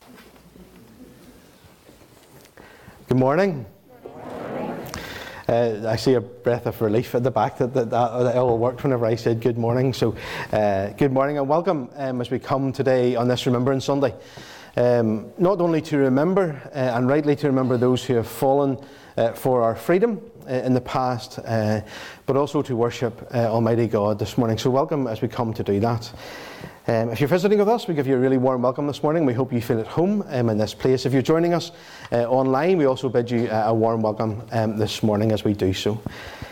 Good morning. I see a breath of relief at the back that all worked whenever I said good morning. So good morning and welcome as we come today on this Remembrance Sunday. Not only to remember and rightly to remember those who have fallen for our freedom in the past, but also to worship Almighty God this morning. So welcome as we come to do that. If you're visiting with us, we give you a really warm welcome this morning. We hope you feel at home in this place. If you're joining us online, we also bid you a warm welcome this morning as we do so.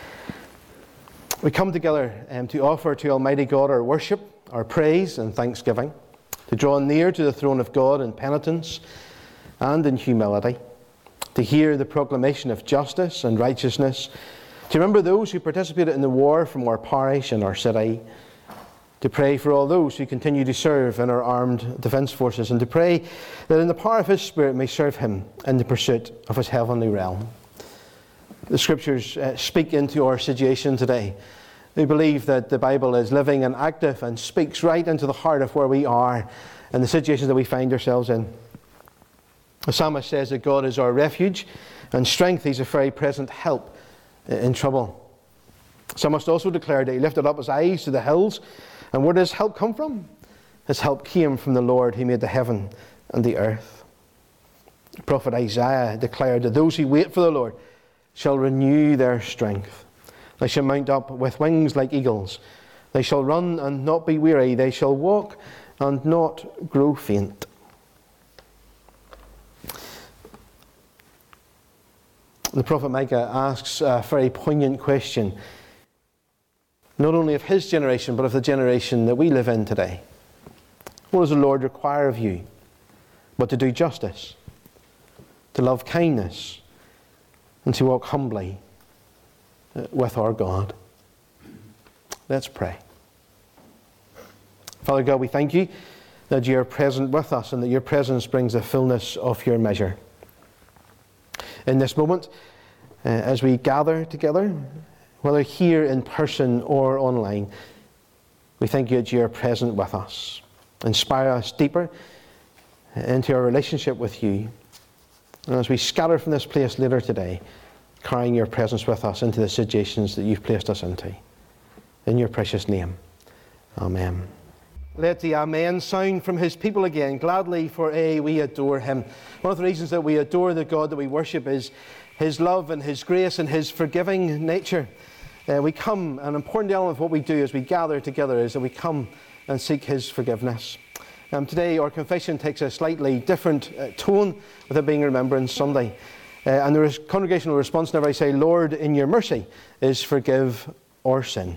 We come together to offer to Almighty God our worship, our praise and thanksgiving, to draw near to the throne of God in penitence and in humility, to hear the proclamation of justice and righteousness, to remember those who participated in the war from our parish and our city, to pray for all those who continue to serve in our armed defence forces, and to pray that in the power of His Spirit may serve Him in the pursuit of His heavenly realm. The Scriptures speak into our situation today. We believe that the Bible is living and active and speaks right into the heart of where we are and the situations that we find ourselves in. The psalmist says that God is our refuge and strength. He's a very present help in trouble. The psalmist also declared that he lifted up his eyes to the hills. And where does help come from? His help came from the Lord who made the heaven and the earth. The prophet Isaiah declared that those who wait for the Lord shall renew their strength. They shall mount up with wings like eagles. They shall run and not be weary. They shall walk and not grow faint. The prophet Micah asks a very poignant question, not only of his generation, but of the generation that we live in today. What does the Lord require of you? But to do justice, to love kindness, and to walk humbly with our God. Let's pray. Father God, we thank you that you are present with us and that your presence brings the fullness of your measure. In this moment, as we gather together, whether here in person or online, we thank you that you are present with us. Inspire us deeper into our relationship with you. And as we scatter from this place later today, carrying your presence with us into the situations that you've placed us into. In your precious name. Amen. Let the Amen sound from his people again. Gladly, for we adore him. One of the reasons that we adore the God that we worship is his love and his grace and his forgiving nature. We come, an important element of what we do as we gather together is that we come and seek his forgiveness. Today our confession takes a slightly different tone with it being Remembrance Sunday. And the congregational response whenever I say, Lord, in your mercy, is forgive our sin.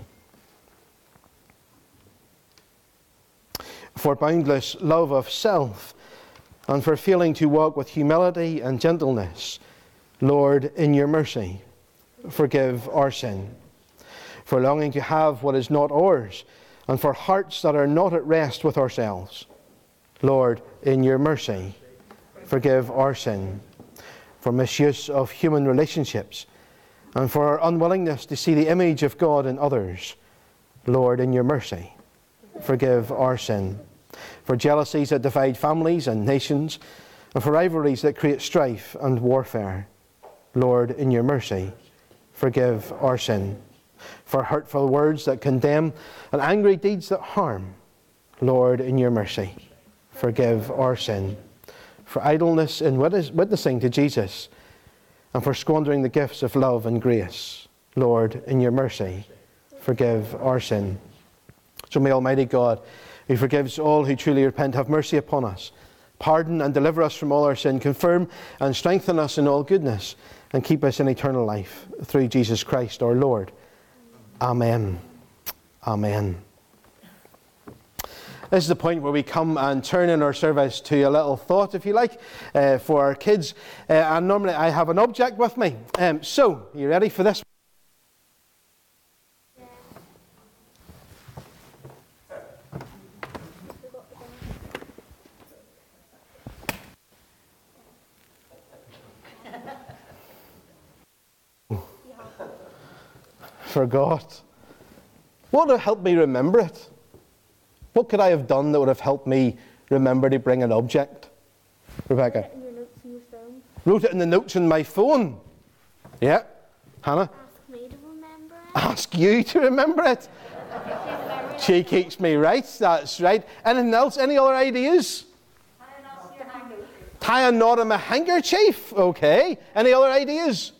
For boundless love of self and for failing to walk with humility and gentleness, Lord, in your mercy, forgive our sin. For longing to have what is not ours, and for hearts that are not at rest with ourselves. Lord, in your mercy, forgive our sin. For misuse of human relationships, and for our unwillingness to see the image of God in others. Lord, in your mercy, forgive our sin. For jealousies that divide families and nations, and for rivalries that create strife and warfare. Lord, in your mercy, forgive our sin. For hurtful words that condemn and angry deeds that harm. Lord, in your mercy, forgive our sin. For idleness in witnessing to Jesus, and for squandering the gifts of love and grace. Lord, in your mercy, forgive our sin. So may Almighty God, who forgives all who truly repent, have mercy upon us, pardon and deliver us from all our sin, confirm and strengthen us in all goodness, and keep us in eternal life, through Jesus Christ our Lord. Amen. Amen. This is the point where we come and turn in our service to a little thought, if you like, for our kids. And normally I have an object with me. So, are you ready for this? Forgot. What would have helped me remember it? What could I have done that would have helped me remember to bring an object? Rebecca? In your notes in your phone. Wrote it in the notes in my phone. Yeah. Hannah? Ask me to remember it. Ask you to remember it. She keeps me right, that's right. Anything else? Any other ideas? Tie a knot in my handkerchief. Okay. Any other ideas?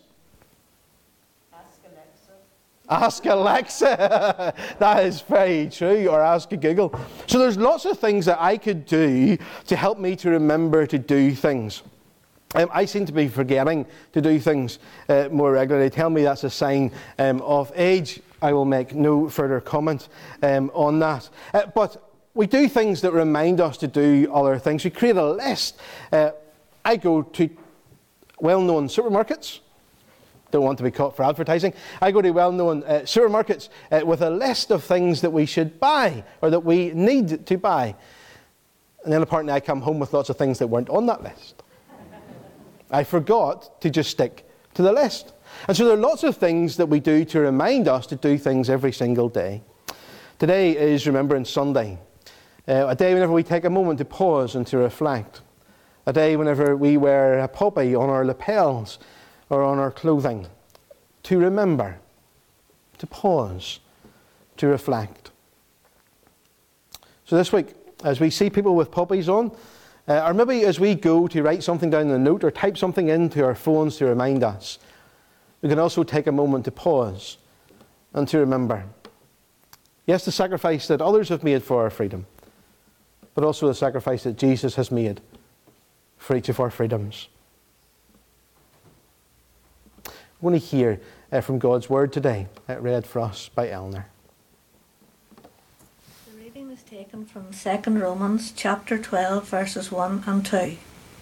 Ask Alexa. That is very true. Or ask Google. So there's lots of things that I could do to help me to remember to do things. I seem to be forgetting to do things more regularly. Tell me that's a sign of age. I will make no further comment on that. But we do things that remind us to do other things. We create a list. I go to well-known supermarkets. Don't want to be caught for advertising. I go to well-known supermarkets with a list of things that we should buy or that we need to buy. And then apparently I come home with lots of things that weren't on that list. I forgot to just stick to the list. And so there are lots of things that we do to remind us to do things every single day. Today is Remembrance Sunday. A day whenever we take a moment to pause and to reflect. A day whenever we wear a poppy on our lapels or on our clothing. To remember. To pause. To reflect. So this week, as we see people with poppies on, or maybe as we go to write something down in a note or type something into our phones to remind us, we can also take a moment to pause and to remember. Yes, the sacrifice that others have made for our freedom, but also the sacrifice that Jesus has made for each of our freedoms. I want to hear from God's Word today, read for us by Eleanor. The reading is taken from 2 Romans chapter 12, verses 1 and 2.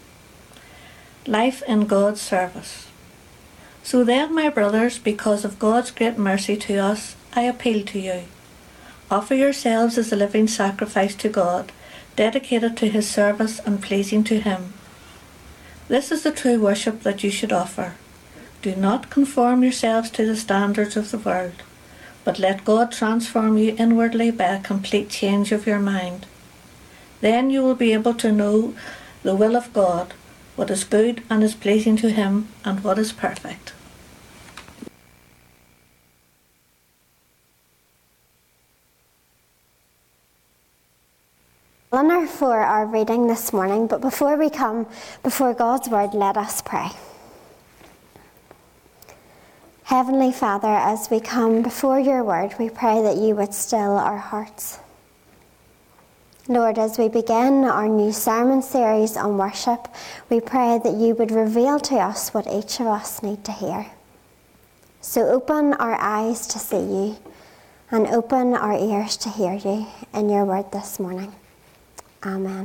Life in God's service. So then, my brothers, because of God's great mercy to us, I appeal to you. Offer yourselves as a living sacrifice to God, dedicated to His service and pleasing to Him. This is the true worship that you should offer. Do not conform yourselves to the standards of the world, but let God transform you inwardly by a complete change of your mind. Then you will be able to know the will of God, what is good and is pleasing to Him, and what is perfect. Eleanor for our reading this morning, but before we come before God's Word, let us pray. Heavenly Father, as we come before your Word, we pray that you would still our hearts. Lord, as we begin our new sermon series on worship, we pray that you would reveal to us what each of us need to hear. So open our eyes to see you and open our ears to hear you in your Word this morning. Amen.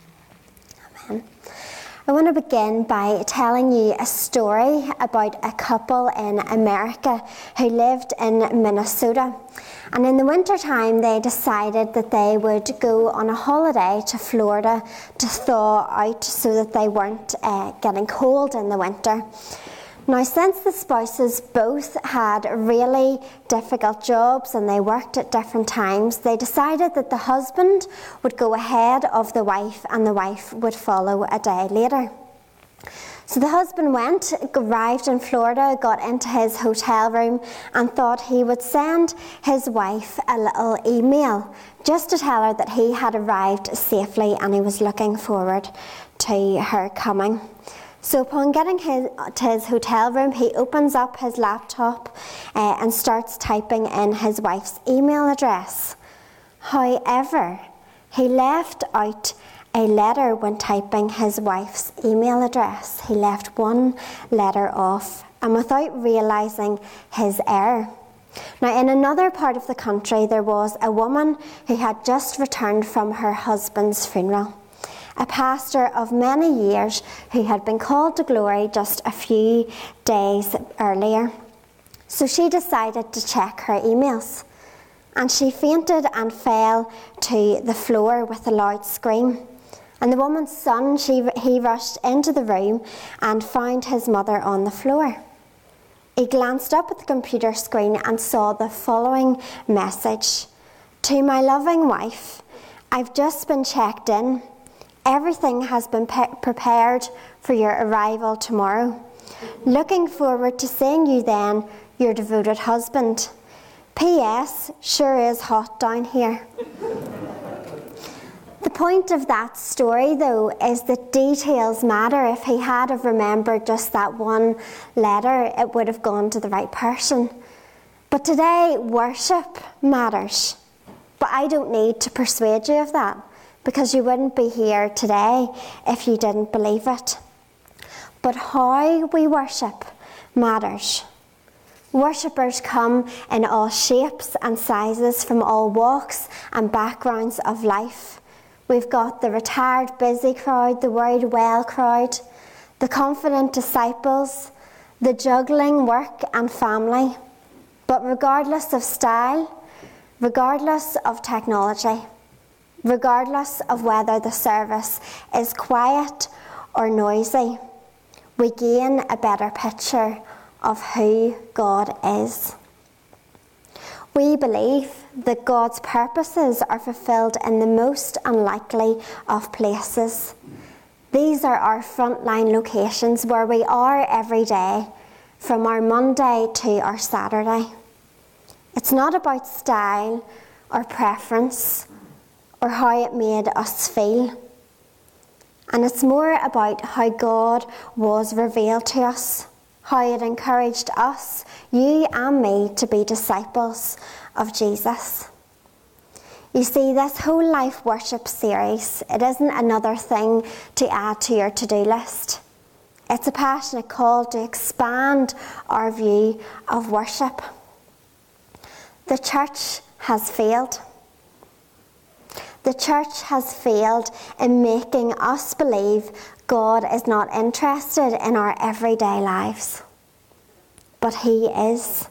Amen. I want to begin by telling you a story about a couple in America who lived in Minnesota. And in the wintertime, they decided that they would go on a holiday to Florida to thaw out so that they weren't getting cold in the winter. Now, since the spouses both had really difficult jobs and they worked at different times, they decided that the husband would go ahead of the wife and the wife would follow a day later. So the husband arrived in Florida, got into his hotel room and thought he would send his wife a little email just to tell her that he had arrived safely and he was looking forward to her coming. So upon getting to his hotel room, he opens up his laptop and starts typing in his wife's email address. However, he left out a letter when typing his wife's email address. He left one letter off, and without realising his error. Now, in another part of the country, there was a woman who had just returned from her husband's funeral. A pastor of many years who had been called to glory just a few days earlier. So she decided to check her emails, and she fainted and fell to the floor with a loud scream. And the woman's son, he rushed into the room and found his mother on the floor. He glanced up at the computer screen and saw the following message. To my loving wife, I've just been checked in. Everything has been prepared for your arrival tomorrow. Looking forward to seeing you then, your devoted husband. P.S. Sure is hot down here. The point of that story, though, is that details matter. If he had have remembered just that one letter, it would have gone to the right person. But today, worship matters. But I don't need to persuade you of that, because you wouldn't be here today if you didn't believe it. But how we worship matters. Worshippers come in all shapes and sizes from all walks and backgrounds of life. We've got the retired busy crowd, the worried well crowd, the confident disciples, the juggling work and family. But regardless of style, regardless of technology, regardless of whether the service is quiet or noisy, we gain a better picture of who God is. We believe that God's purposes are fulfilled in the most unlikely of places. These are our frontline locations where we are every day, from our Monday to our Saturday. It's not about style or preference or how it made us feel. And it's more about how God was revealed to us, how it encouraged us, you and me, to be disciples of Jesus. You see, this whole life worship series, it isn't another thing to add to your to-do list. It's a passionate call to expand our view of worship. The church has failed. The church has failed in making us believe God is not interested in our everyday lives. But He is.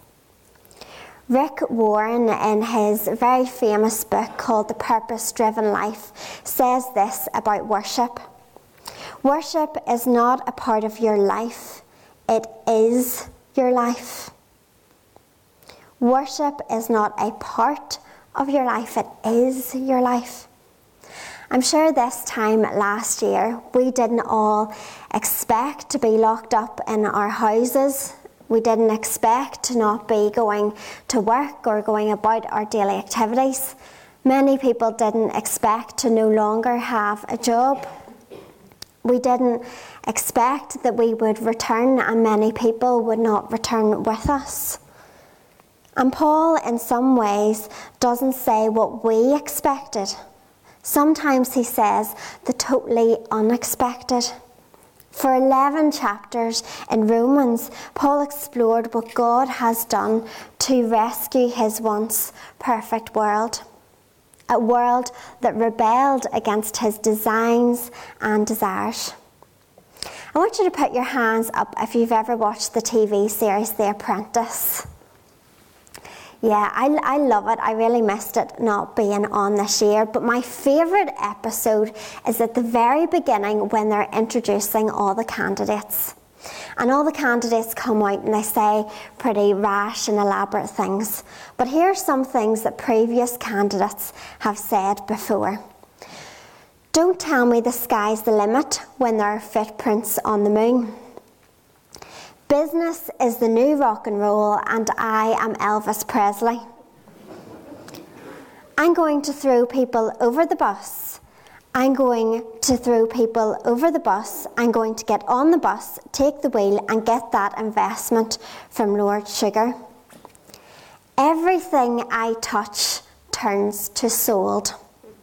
Rick Warren, in his very famous book called The Purpose-Driven Life, says this about worship. Worship is not a part of your life, it is your life. Worship is not a part of your life, it is your life. I'm sure this time last year we didn't all expect to be locked up in our houses. We didn't expect to not be going to work or going about our daily activities. Many people didn't expect to no longer have a job. We didn't expect that we would return, and many people would not return with us. And Paul, in some ways, doesn't say what we expected. Sometimes he says the totally unexpected. For 11 chapters in Romans, Paul explored what God has done to rescue his once perfect world. A world that rebelled against his designs and desires. I want you to put your hands up if you've ever watched the TV series The Apprentice. Yeah, I love it. I really missed it not being on this year. But my favourite episode is at the very beginning when they're introducing all the candidates. And all the candidates come out and they say pretty rash and elaborate things. But here are some things that previous candidates have said before. Don't tell me the sky's the limit when there are footprints on the moon. Business is the new rock and roll and I am Elvis Presley. I'm going to throw people over the bus. I'm going to throw people over the bus. I'm going to get on the bus, take the wheel and get that investment from Lord Sugar. Everything I touch turns to sold.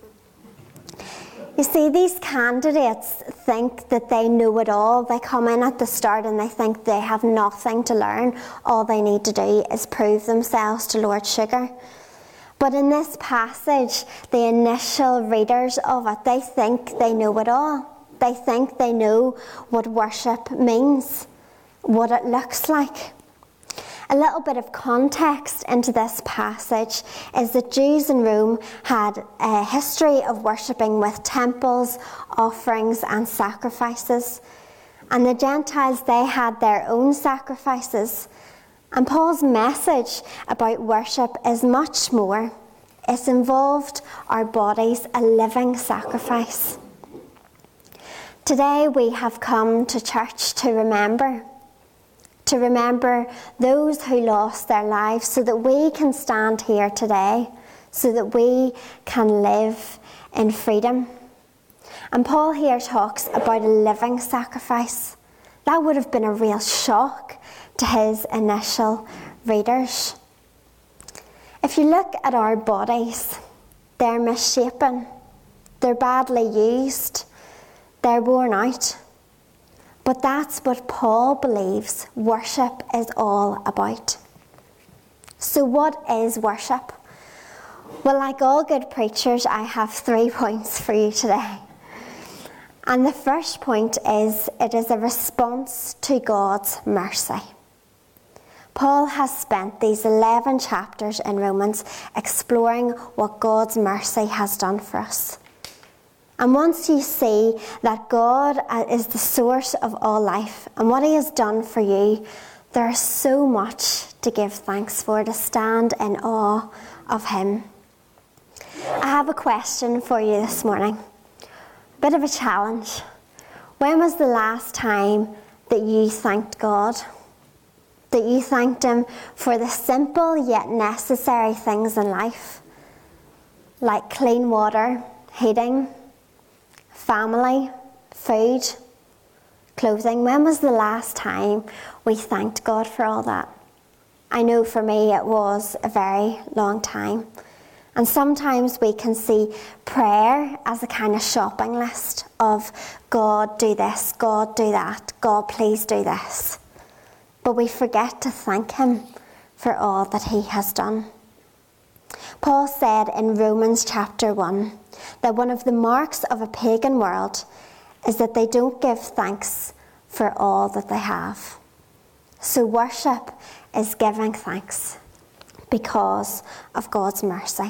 You see, these candidates think that they know it all. They come in at the start and they think they have nothing to learn. All they need to do is prove themselves to Lord Sugar. But in this passage, the initial readers of it, they think they know it all. They think they know what worship means, what it looks like. A little bit of context into this passage is that Jews in Rome had a history of worshipping with temples, offerings and sacrifices. And the Gentiles, they had their own sacrifices. And Paul's message about worship is much more. It's involved our bodies, a living sacrifice. Today we have come to church to remember those who lost their lives so that we can stand here today, so that we can live in freedom. And Paul here talks about a living sacrifice. That would have been a real shock to his initial readers. If you look at our bodies, they're misshapen, they're badly used, they're worn out. But that's what Paul believes worship is all about. So what is worship? Well, like all good preachers, I have 3 points for you today. And the first point is, it is a response to God's mercy. Paul has spent these 11 chapters in Romans exploring what God's mercy has done for us. And once you see that God is the source of all life and what he has done for you, there is so much to give thanks for, to stand in awe of him. I have a question for you this morning. A bit of a challenge. When was the last time that you thanked God? That you thanked him for the simple yet necessary things in life, like clean water, heating, family, food, clothing? When was the last time we thanked God for all that? I know for me it was a very long time. And sometimes we can see prayer as a kind of shopping list of God, do this, God, do that, God, please do this. But we forget to thank him for all that he has done. Paul said in Romans chapter 1 that one of the marks of a pagan world is that they don't give thanks for all that they have. So worship is giving thanks because of God's mercy.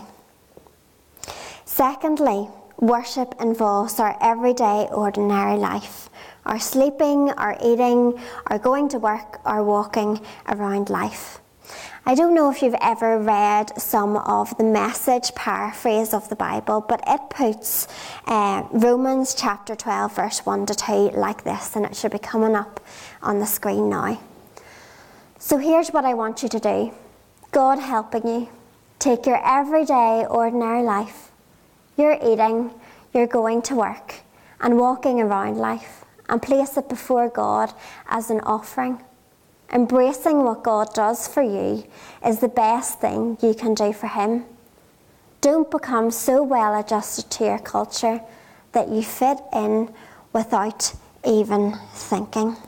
Secondly, worship involves our everyday, ordinary life. Our sleeping, our eating, our going to work, our walking around life. I don't know if you've ever read some of the Message paraphrase of the Bible, but it puts Romans chapter 12 verse 1 to 2 like this, and it should be coming up on the screen now. So here's what I want you to do. God helping you. Take your everyday, ordinary life, your eating, your going to work, and walking around life, and place it before God as an offering. Embracing what God does for you is the best thing you can do for him. Don't become so well adjusted to your culture that you fit in without even thinking.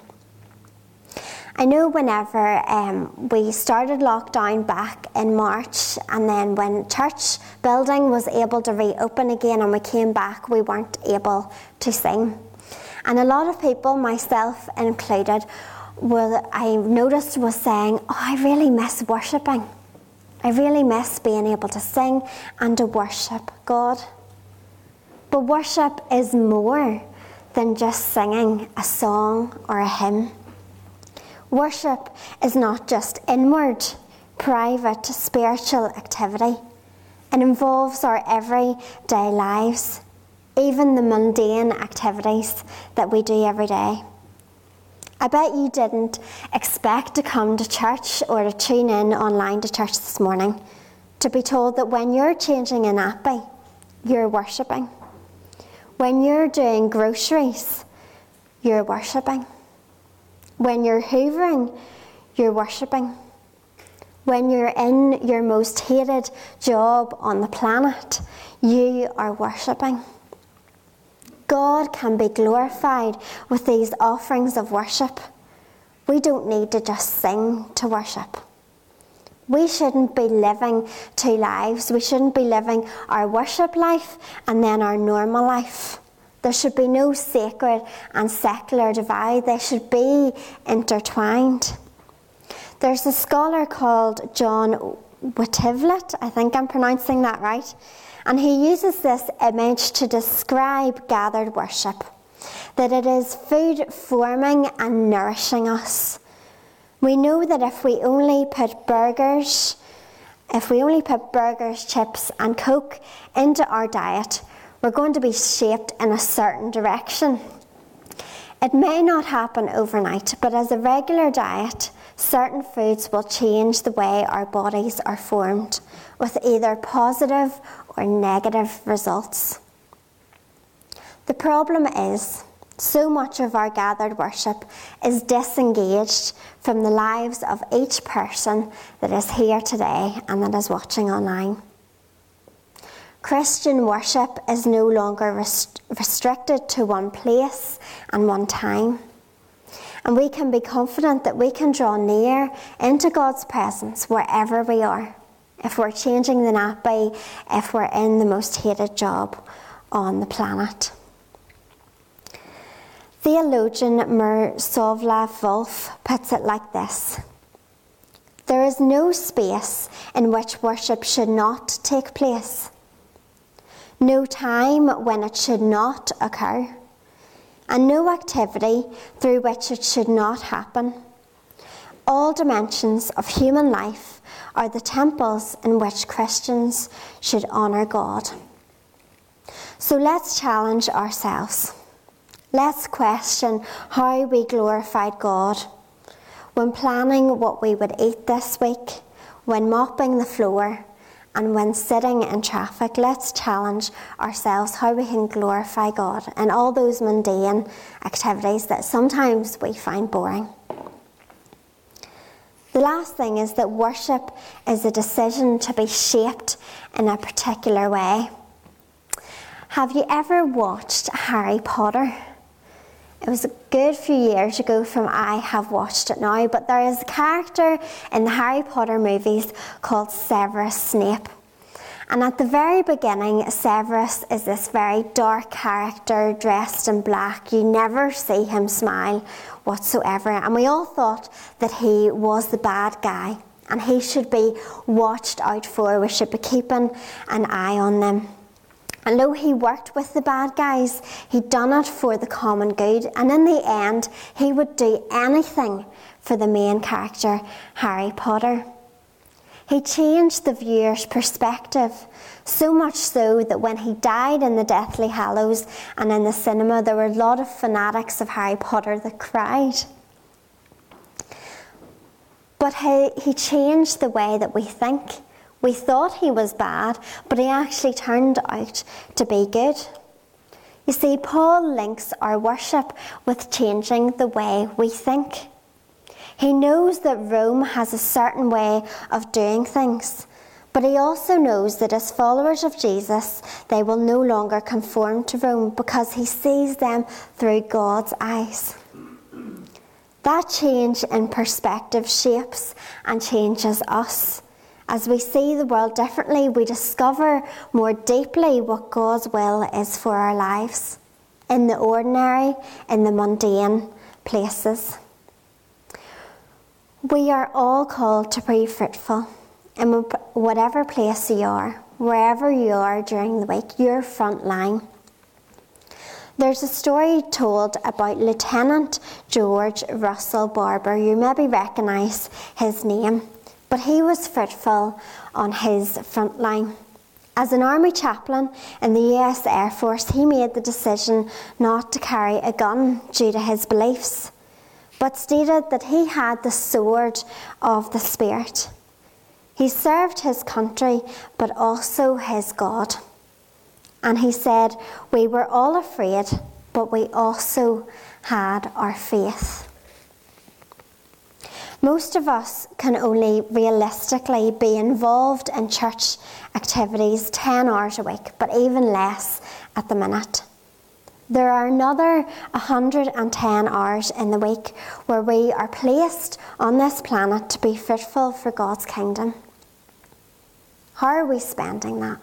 I know whenever we started lockdown back in March, and then when church building was able to reopen again and we came back, we weren't able to sing. And a lot of people, myself included, I noticed was saying, oh, I really miss worshipping. I really miss being able to sing and to worship God. But worship is more than just singing a song or a hymn. Worship is not just inward, private, spiritual activity. It involves our everyday lives, even the mundane activities that we do every day. I bet you didn't expect to come to church or to tune in online to church this morning to be told that when you're changing a nappy, you're worshipping. When you're doing groceries, you're worshipping. When you're hoovering, you're worshipping. When you're in your most hated job on the planet, you are worshipping. God can be glorified with these offerings of worship. We don't need to just sing to worship. We shouldn't be living two lives. We shouldn't be living our worship life and then our normal life. There should be no sacred and secular divide. They should be intertwined. There's a scholar called John Whitevlet, I think I'm pronouncing that right, and he uses this image to describe gathered worship, that it is food forming and nourishing us. We know that if we only put burgers, chips and Coke into our diet, we're going to be shaped in a certain direction. It may not happen overnight, but as a regular diet, certain foods will change the way our bodies are formed, with either positive or negative results. The problem is, so much of our gathered worship is disengaged from the lives of each person that is here today and that is watching online. Christian worship is no longer restricted to one place and one time. And we can be confident that we can draw near into God's presence wherever we are. If we're changing the nappy, if we're in the most hated job on the planet. Theologian Miroslav Volf puts it like this: there is no space in which worship should not take place, no time when it should not occur, and no activity through which it should not happen. All dimensions of human life are the temples in which Christians should honour God. So let's challenge ourselves. Let's question how we glorified God. When planning what we would eat this week, when mopping the floor, and when sitting in traffic, let's challenge ourselves how we can glorify God in all those mundane activities that sometimes we find boring. The last thing is that worship is a decision to be shaped in a particular way. Have you ever watched Harry Potter? It was a good few years ago from I have watched it now, but there is a character in the Harry Potter movies called Severus Snape. And at the very beginning, Severus is this very dark character dressed in black. You never see him smile whatsoever. And we all thought that he was the bad guy and he should be watched out for. We should be keeping an eye on them. And though he worked with the bad guys, he'd done it for the common good. And in the end, he would do anything for the main character, Harry Potter. He changed the viewer's perspective, so much so that when he died in the Deathly Hallows and in the cinema, there were a lot of fanatics of Harry Potter that cried. But he changed the way that we think. We thought he was bad, but he actually turned out to be good. You see, Paul links our worship with changing the way we think. He knows that Rome has a certain way of doing things, but he also knows that as followers of Jesus, they will no longer conform to Rome because he sees them through God's eyes. That change in perspective shapes and changes us. As we see the world differently, we discover more deeply what God's will is for our lives, in the ordinary, in the mundane places. We are all called to be fruitful in whatever place you are, wherever you are during the week, your front line. There's a story told about Lieutenant George Russell Barber. You maybe recognise his name. But he was fruitful on his front line. As an army chaplain in the US Air Force, he made the decision not to carry a gun due to his beliefs, but stated that he had the sword of the Spirit. He served his country, but also his God. And he said, we were all afraid, but we also had our faith. Most of us can only realistically be involved in church activities 10 hours a week, but even less at the minute. There are another 110 hours in the week where we are placed on this planet to be fruitful for God's kingdom. How are we spending that?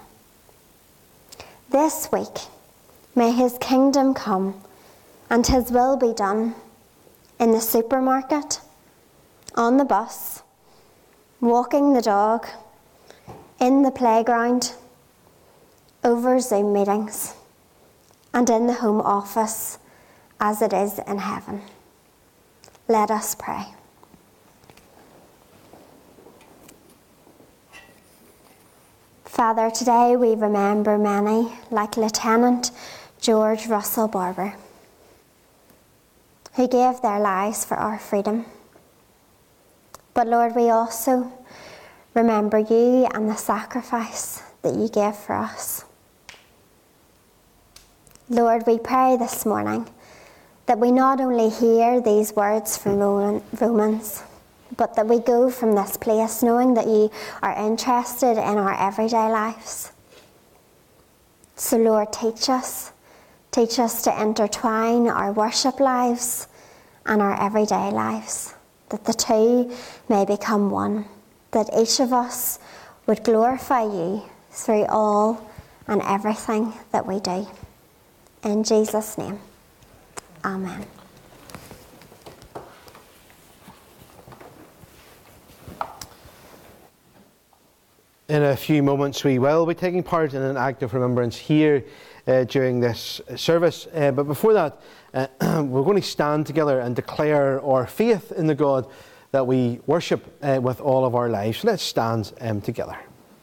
This week, may his kingdom come and his will be done in the supermarket, on the bus, walking the dog, in the playground, over Zoom meetings, and in the home office as it is in heaven. Let us pray. Father, today we remember many, like Lieutenant George Russell Barber. who gave their lives for our freedom. But Lord, we also remember you and the sacrifice that you gave for us. Lord, we pray this morning that we not only hear these words from Romans, but that we go from this place knowing that you are interested in our everyday lives. So Lord, teach us to intertwine our worship lives and our everyday lives, that the two may become one, that each of us would glorify you through all and everything that we do. In Jesus' name, amen. In a few moments we will be taking part in an act of remembrance here during this service. But before that, we're going to stand together and declare our faith in the God that we worship with all of our lives. Let's stand together.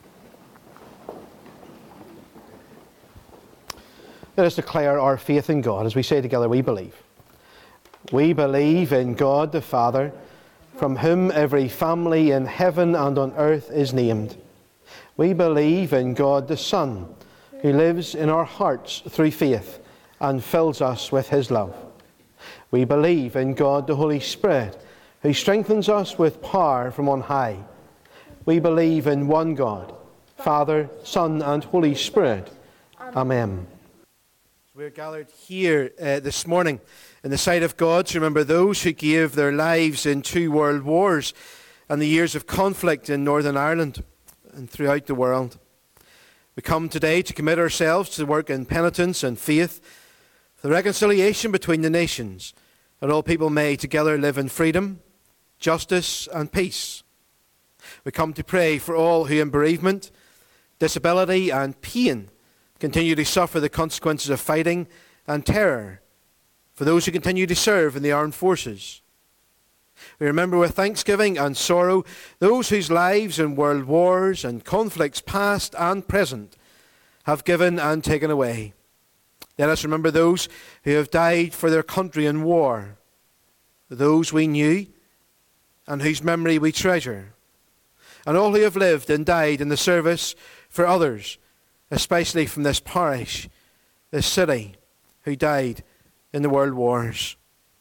Let us declare our faith in God as we say together, we believe. We believe in God the Father, from whom every family in heaven and on earth is named. We believe in God the Son, who lives in our hearts through faith and fills us with his love. We believe in God the Holy Spirit, who strengthens us with power from on high. We believe in one God, Father, Son, and Holy Spirit. Amen. We're gathered here this morning in the sight of God to remember those who gave their lives in 2 world wars and the years of conflict in Northern Ireland and throughout the world. We come today to commit ourselves to work in penitence and faith for the reconciliation between the nations, that all people may together live in freedom, justice and peace. We come to pray for all who in bereavement, disability and pain continue to suffer the consequences of fighting and terror, for those who continue to serve in the armed forces. We remember with thanksgiving and sorrow those whose lives in world wars and conflicts past and present have given and taken away. Let us remember those who have died for their country in war, those we knew and whose memory we treasure, and all who have lived and died in the service for others, especially from this parish, this city, who died in the world wars.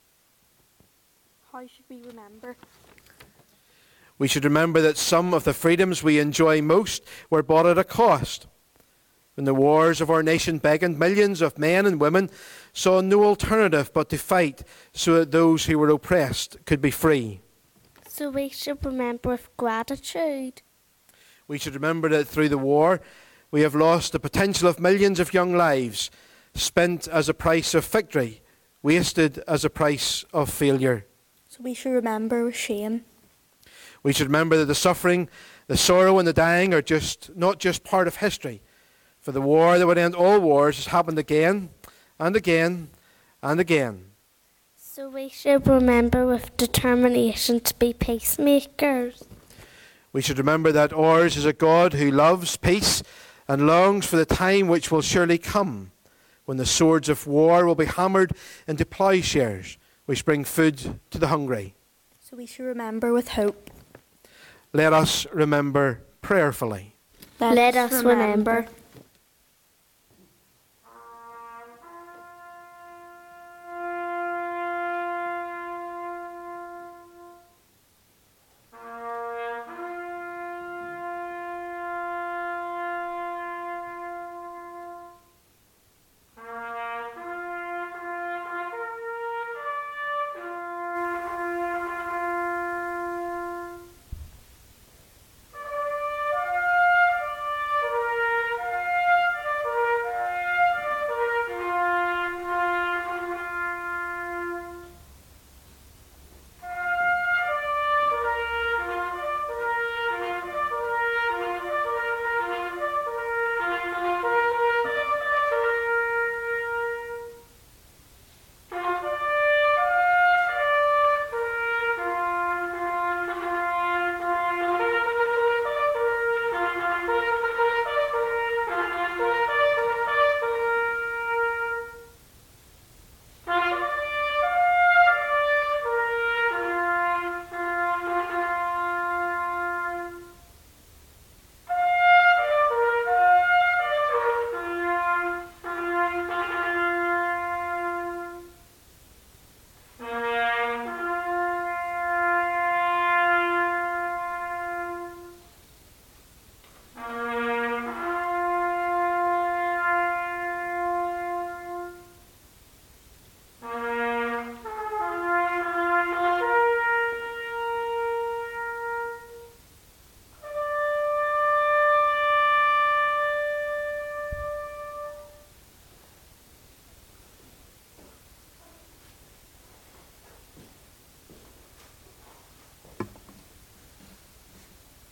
How should we remember? We should remember that some of the freedoms we enjoy most were bought at a cost. When the wars of our nation beckoned, millions of men and women saw no alternative but to fight so that those who were oppressed could be free. So we should remember with gratitude. We should remember that through the war, we have lost the potential of millions of young lives, spent as a price of victory, wasted as a price of failure. So we should remember with shame. We should remember that the suffering, the sorrow and the dying are not just part of history. For the war that would end all wars has happened again and again and again. So we should remember with determination to be peacemakers. We should remember that ours is a God who loves peace and longs for the time which will surely come, when the swords of war will be hammered into plowshares, which bring food to the hungry. So we should remember with hope. Let us remember prayerfully. Let us remember.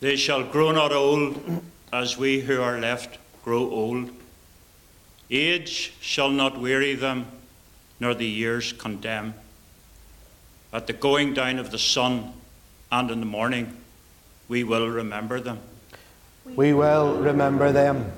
They shall grow not old, as we who are left grow old. Age shall not weary them, nor the years condemn. At the going down of the sun and in the morning, we will remember them. We will remember them.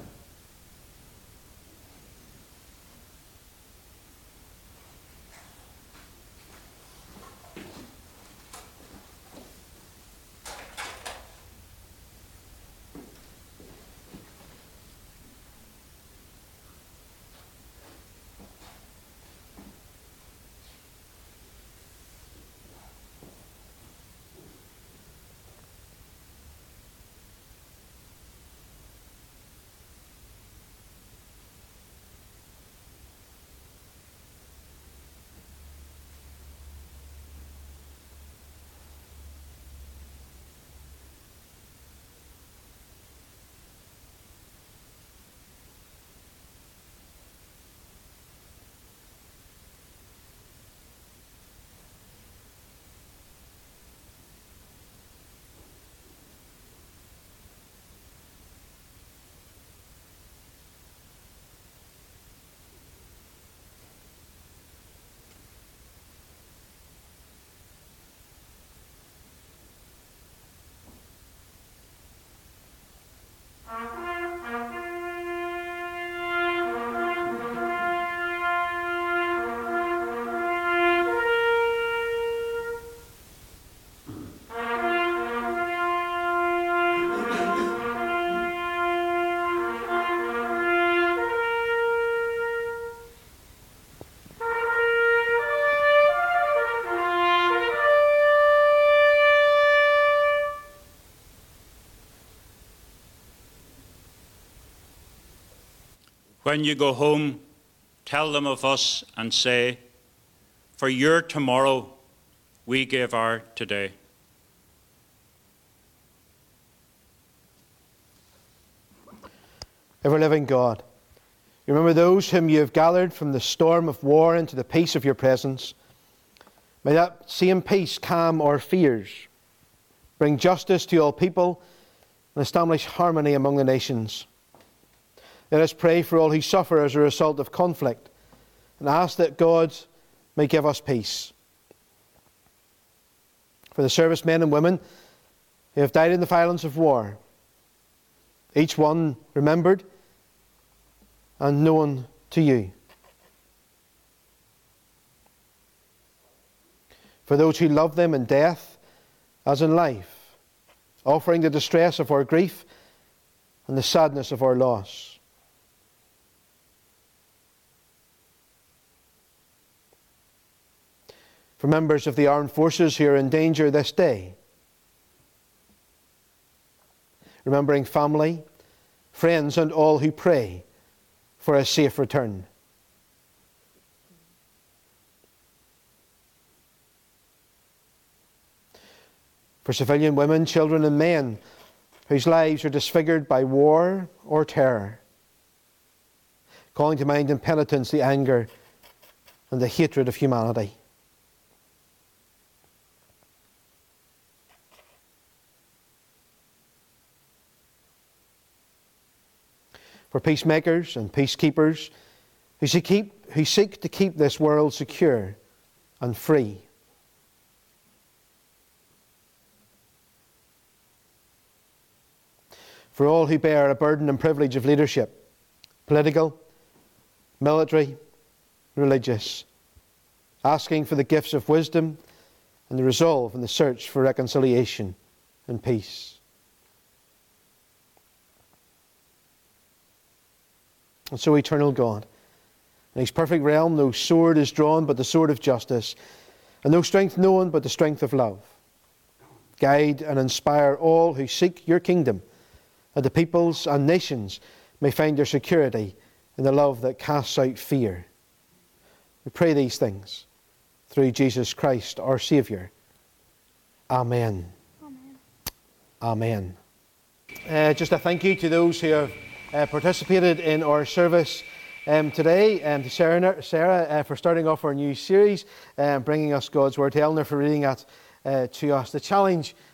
When you go home, tell them of us and say, for your tomorrow we gave our today. Ever-living God, you remember those whom you have gathered from the storm of war into the peace of your presence. May that same peace calm our fears, bring justice to all people, and establish harmony among the nations. Let us pray for all who suffer as a result of conflict and ask that God may give us peace. For the servicemen and women who have died in the violence of war, each one remembered and known to you. For those who love them in death as in life, offering the distress of our grief and the sadness of our loss. For members of the armed forces who are in danger this day, remembering family, friends, and all who pray for a safe return. For civilian women, children, and men whose lives are disfigured by war or terror, calling to mind in penitence the anger and the hatred of humanity. For peacemakers and peacekeepers who seek to keep this world secure and free. For all who bear a burden and privilege of leadership, political, military, religious, asking for the gifts of wisdom and the resolve in the search for reconciliation and peace. And so, eternal God, in His perfect realm, no sword is drawn but the sword of justice, and no strength known but the strength of love. Guide and inspire all who seek your kingdom, and the peoples and nations may find their security in the love that casts out fear. We pray these things through Jesus Christ, our Saviour. Amen. Amen. Just a thank you to those who have participated in our service today, and to Sarah for starting off our new series, bringing us God's Word, to Eleanor for reading that to us. The challenge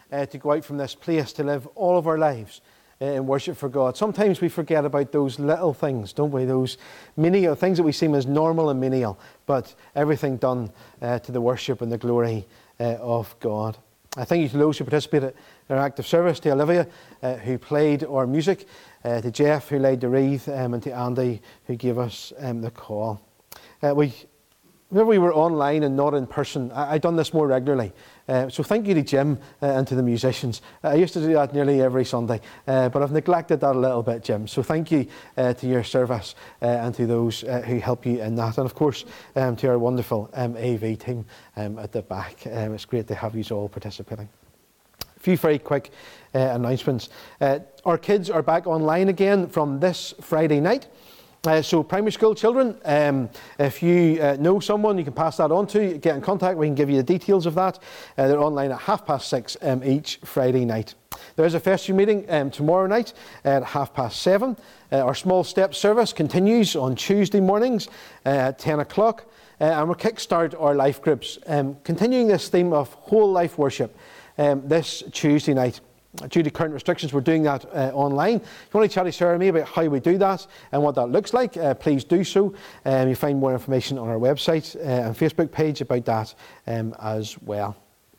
to go out from this place to live all of our lives in worship for God. Sometimes we forget about those little things, don't we? Those menial things that we seem as normal and menial, but everything done to the worship and the glory of God. I thank you to those who participated in our active service, to Olivia, who played our music, to Jeff, who laid the wreath, and to Andy, who gave us the call. Whenever we were online and not in person, I've done this more regularly. So thank you to Jim and to the musicians. I used to do that nearly every Sunday, but I've neglected that a little bit, Jim. So thank you to your service and to those who help you in that. And of course, to our wonderful AV team at the back. It's great to have you all participating. A few very quick announcements. Our kids are back online again from this Friday night. So primary school children, if you know someone you can pass that on to, get in contact, we can give you the details of that. They're online at 6:30 each Friday night. There is a festival meeting tomorrow night at 7:30. Our small step service continues on Tuesday mornings at 10 o'clock. And we'll kickstart our life groups, continuing this theme of whole life worship this Tuesday night. Due to current restrictions, we're doing that online. If you want to chat to Sarah and me about how we do that and what that looks like, please do so. You'll find more information on our website and Facebook page about that as well.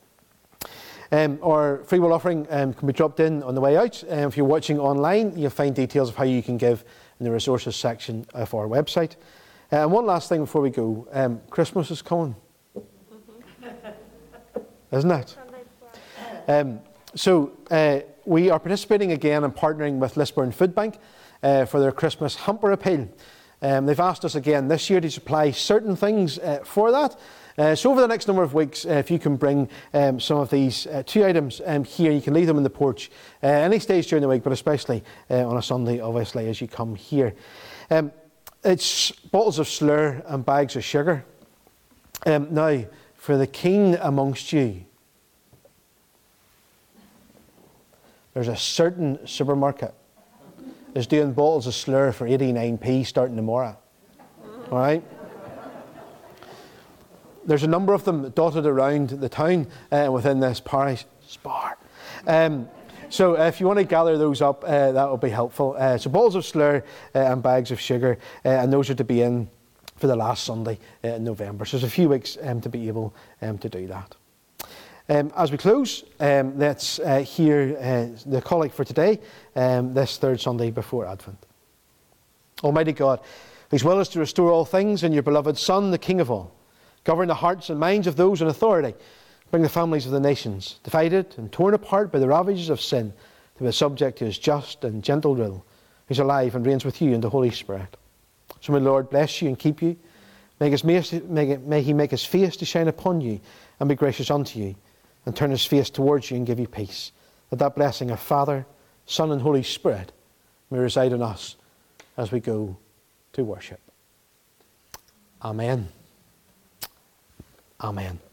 Our free will offering can be dropped in on the way out. If you're watching online, you'll find details of how you can give in the resources section of our website. And one last thing before we go. Christmas is coming. Isn't it? So we are participating again and partnering with Lisburn Food Bank for their Christmas hamper appeal. They've asked us again this year to supply certain things for that. So over the next number of weeks, if you can bring some of these 2 items here, you can leave them in the porch any stage during the week, but especially on a Sunday, obviously, as you come here. It's bottles of slur and bags of sugar. Now, for the keen amongst you, there's a certain supermarket that's doing bottles of slur for 89p starting tomorrow. All right? There's a number of them dotted around the town within this parish. Spar. So if you want to gather those up, that will be helpful. So bottles of slur and bags of sugar, and those are to be in for the last Sunday in November. So there's a few weeks to be able to do that. As we close, let's hear the collect for today, this third Sunday before Advent. Almighty God, whose will is to restore all things in your beloved Son, the King of all, govern the hearts and minds of those in authority, bring the families of the nations, divided and torn apart by the ravages of sin, to be subject to his just and gentle rule, who's alive and reigns with you in the Holy Spirit. So may the Lord bless you and keep you. May he make his face to shine upon you and be gracious unto you, and turn his face towards you and give you peace. That blessing of Father, Son and Holy Spirit may reside in us as we go to worship. Amen. Amen.